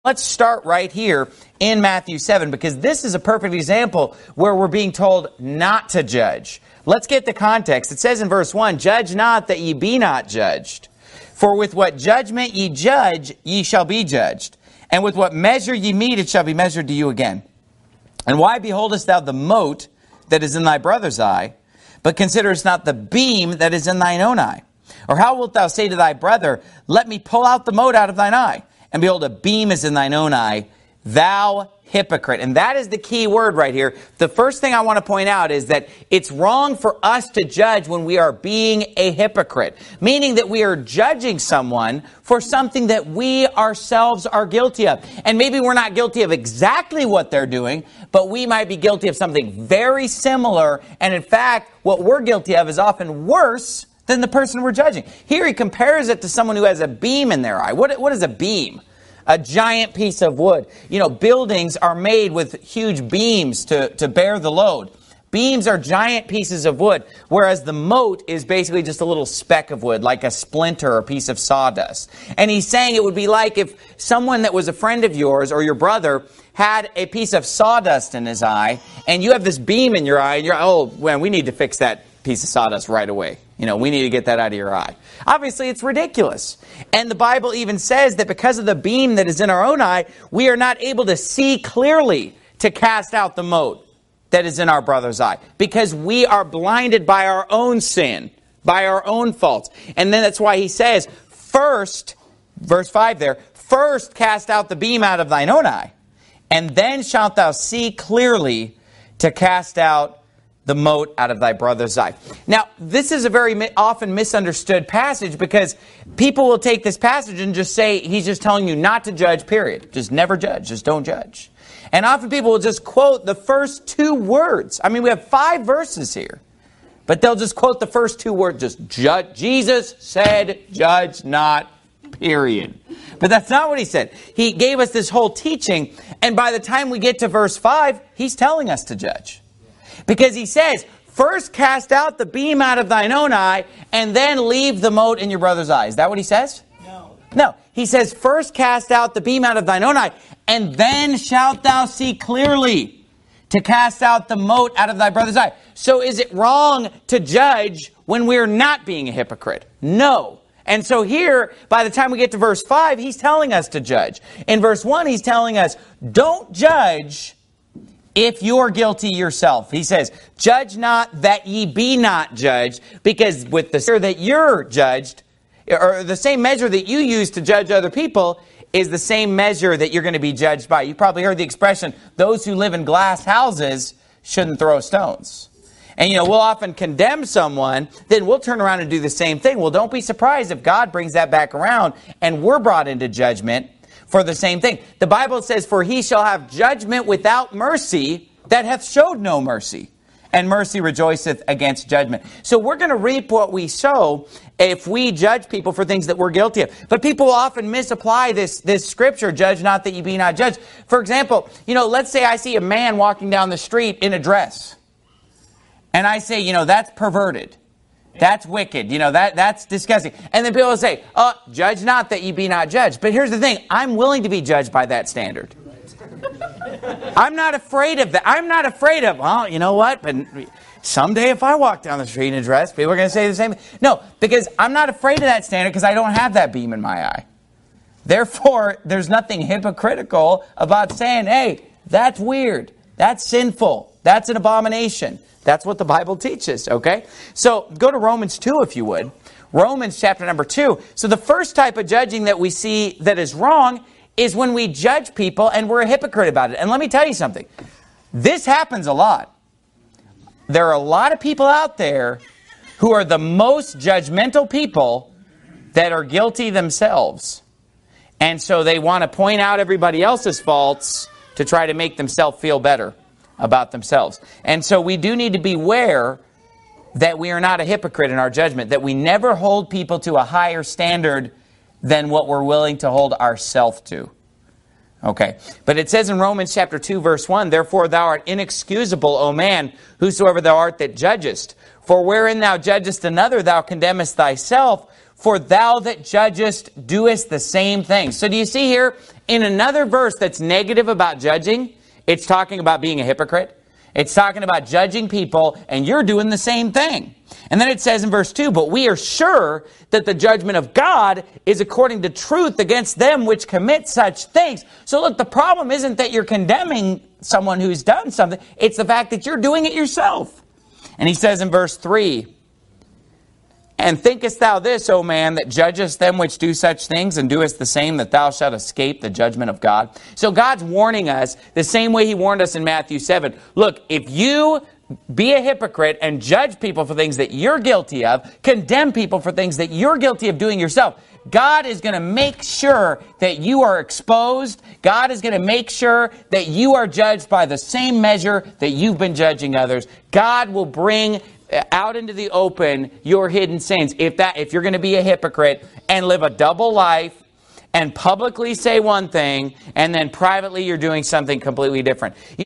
Let's start right here in Matthew 7, because this is a perfect example where we're being told not to judge. Let's get the context. It says in verse 1, "Judge not that ye be not judged. For with what judgment ye judge, ye shall be judged. And with what measure ye mete, it shall be measured to you again. And why beholdest thou the mote that is in thy brother's eye, but considerest not the beam that is in thine own eye? Or how wilt thou say to thy brother, Let me pull out the mote out of thine eye? And behold, a beam is in thine own eye, thou hypocrite." And that is the key word right here. The first thing I want to point out is that it's wrong for us to judge when we are being a hypocrite, meaning that we are judging someone for something that we ourselves are guilty of. And maybe we're not guilty of exactly what they're doing, but we might be guilty of something very similar. And in fact, what we're guilty of is often worse than the person we're judging. Here he compares it to someone who has a beam in their eye. What is a beam? A giant piece of wood. You know, buildings are made with huge beams to bear the load. Beams are giant pieces of wood, whereas the mote is basically just a little speck of wood, like a splinter or a piece of sawdust. And he's saying it would be like if someone that was a friend of yours or your brother had a piece of sawdust in his eye, and you have this beam in your eye, and you're, oh, well, we need to fix that piece of sawdust right away. You know, we need to get that out of your eye. Obviously, it's ridiculous. And the Bible even says that because of the beam that is in our own eye, we are not able to see clearly to cast out the mote that is in our brother's eye, because we are blinded by our own sin, by our own faults. And then that's why he says, first, verse 5 there, first cast out the beam out of thine own eye, and then shalt thou see clearly to cast out the mote out of thy brother's eye. Now, this is a very often misunderstood passage, because people will take this passage and just say, he's just telling you not to judge, period. Just never judge. Just don't judge. And often people will just quote the first two words. I mean, we have 5 verses here, but they'll just quote the first 2 words. Just judge. Jesus said, judge not, period. But that's not what he said. He gave us this whole teaching, and by the time we get to verse 5, he's telling us to judge. Because he says, first cast out the beam out of thine own eye, and then leave the mote in your brother's eye. Is that what he says? No. He says, first cast out the beam out of thine own eye, and then shalt thou see clearly to cast out the mote out of thy brother's eye. So is it wrong to judge when we're not being a hypocrite? No. And so here, by the time we get to verse 5, he's telling us to judge. In verse 1, he's telling us, don't judge if you're guilty yourself. He says, judge not that ye be not judged, because with the measure that you're judged, or the same measure that you use to judge other people, is the same measure that you're going to be judged by. You probably heard the expression, those who live in glass houses shouldn't throw stones. And we'll often condemn someone, then we'll turn around and do the same thing. Well, don't be surprised if God brings that back around and we're brought into judgment for the same thing. The Bible says, for he shall have judgment without mercy that hath showed no mercy. And mercy rejoiceth against judgment. So we're going to reap what we sow if we judge people for things that we're guilty of. But people often misapply this scripture, judge not that ye be not judged. For example, let's say I see a man walking down the street in a dress. And I say, that's perverted. That's wicked. That's disgusting. And then people will say, judge not that ye be not judged. But here's the thing. I'm willing to be judged by that standard. I'm not afraid of that. I'm not afraid of, well, you know what? But someday if I walk down the street in a dress, people are going to say the same thing. No, because I'm not afraid of that standard because I don't have that beam in my eye. Therefore, there's nothing hypocritical about saying, hey, that's weird. That's sinful. That's an abomination. That's what the Bible teaches, okay? So go to Romans 2 if you would. Romans chapter number 2. So the first type of judging that we see that is wrong is when we judge people and we're a hypocrite about it. And let me tell you something. This happens a lot. There are a lot of people out there who are the most judgmental people that are guilty themselves. And so they want to point out everybody else's faults to try to make themselves feel better about themselves. And so we do need to beware that we are not a hypocrite in our judgment, that we never hold people to a higher standard than what we're willing to hold ourselves to. Okay. But it says in Romans chapter 2 verse 1, therefore thou art inexcusable, O man, whosoever thou art that judgest. For wherein thou judgest another, thou condemnest thyself. For thou that judgest doest the same thing. So do you see here, in another verse that's negative about judging, it's talking about being a hypocrite. It's talking about judging people, and you're doing the same thing. And then it says in verse 2, but we are sure that the judgment of God is according to truth against them which commit such things. So look, the problem isn't that you're condemning someone who's done something. It's the fact that you're doing it yourself. And he says in verse 3, and thinkest thou this, O man, that judgest them which do such things, and doest the same, that thou shalt escape the judgment of God? So God's warning us the same way he warned us in Matthew 7. Look, if you be a hypocrite and judge people for things that you're guilty of, condemn people for things that you're guilty of doing yourself, God is going to make sure that you are exposed. God is going to make sure that you are judged by the same measure that you've been judging others. God will bring out into the open your hidden sins. If you're going to be a hypocrite and live a double life and publicly say one thing and then privately you're doing something completely different.